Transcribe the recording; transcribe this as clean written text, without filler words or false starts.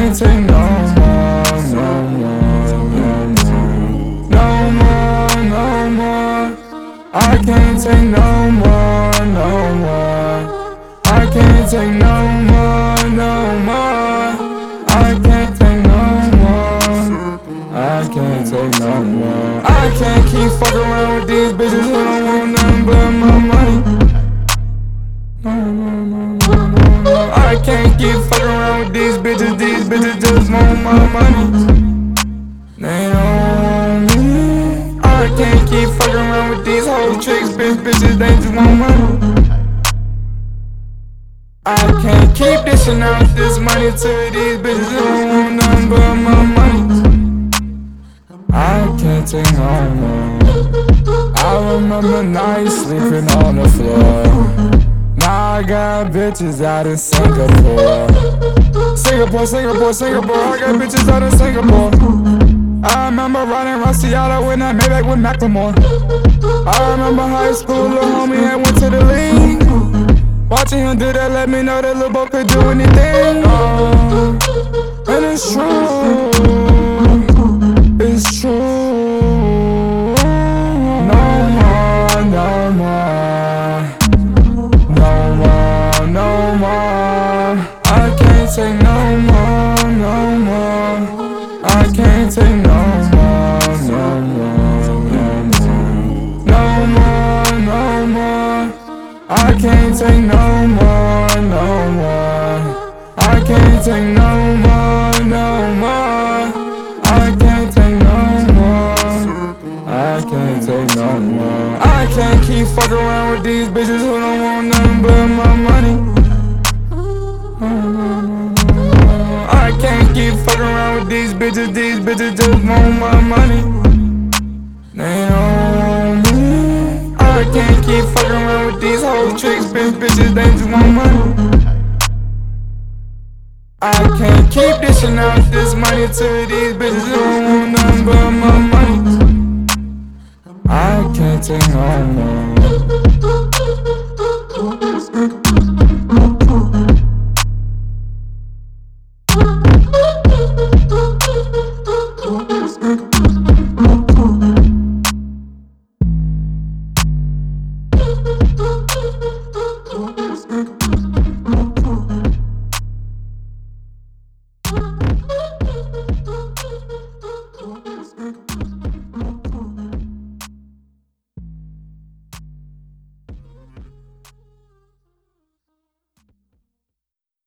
can't take no more, no more, no more, no more. I can't take no more, no more. I can't take no more, no more. I can't take no more. I can't take no more. I can't keep fucking around with these bitches who don't want nothing but my money. No, no, no, no, no, no. I can't keep fucking around with these bitches just want my money. They don't want me. I can't keep fucking around with these whole tricks, bitches, they just want money. I can't keep dishing out this money to these bitches who don't want nothing but my money. I can't take no more. I remember nights sleeping on the floor. Now I got bitches out in Singapore. Singapore, I got bitches out in Singapore. I remember riding around Seattle in that Maybach with Macklemore. I remember high school, little homie had went to the league. Watching him do that let me know that Lil' Bo could do anything. And it's true, it's true. No more, no more, no more, no more. I can't take no more, no more. I can't take no more, no more, no more, no more. I can't take no more, no more. I can't take no more, no more. I can't take no more. I can't take no more. I can't keep fucking around with these bitches who don't want nothing but my money. I can't keep fucking around with these bitches just want my money. They don't want me. I can't keep fucking around with these whole tricks, bitches, they just want money. I can't keep dishing out this money to these bitches who don't want nothing but my money. I can't take no more.